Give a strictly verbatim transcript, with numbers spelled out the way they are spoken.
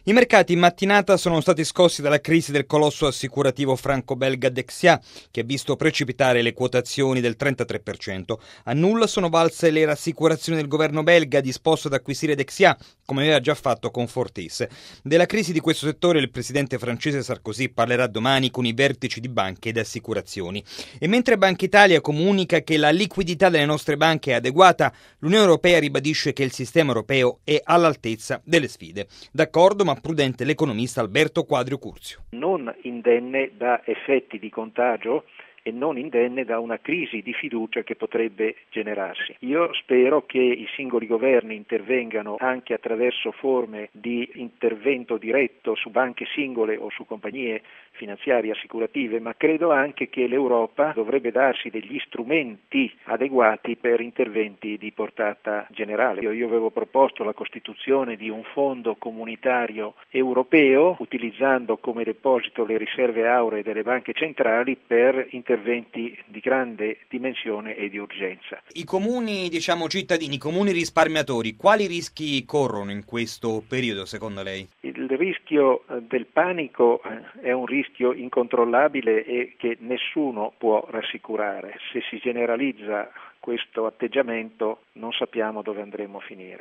I mercati in mattinata sono stati scossi dalla crisi del colosso assicurativo franco-belga Dexia, che ha visto precipitare le quotazioni del trentatré per cento. A nulla sono valse le rassicurazioni del governo belga disposto ad acquisire Dexia, come aveva già fatto con Fortis. Della crisi di questo settore il presidente francese Sarkozy parlerà domani con i vertici di banche ed assicurazioni. E mentre Banca Italia comunica che la liquidità delle nostre banche è adeguata, l'Unione Europea ribadisce che il sistema europeo è all'altezza delle sfide. D'accordo, ma prudente l'economista Alberto Quadrio Curzio. Non indenne da effetti di contagio e non indenne da una crisi di fiducia che potrebbe generarsi. Io spero che i singoli governi intervengano anche attraverso forme di intervento diretto su banche singole o su compagnie finanziarie assicurative, ma credo anche che l'Europa dovrebbe darsi degli strumenti adeguati per interventi di portata generale. Io, io avevo proposto la costituzione di un fondo comunitario europeo utilizzando come deposito le riserve auree delle banche centrali per interventi interventi di grande dimensione e di urgenza. I comuni, diciamo cittadini, i comuni risparmiatori, quali rischi corrono in questo periodo secondo lei? Il rischio del panico è un rischio incontrollabile e che nessuno può rassicurare. Se si generalizza questo atteggiamento non sappiamo dove andremo a finire.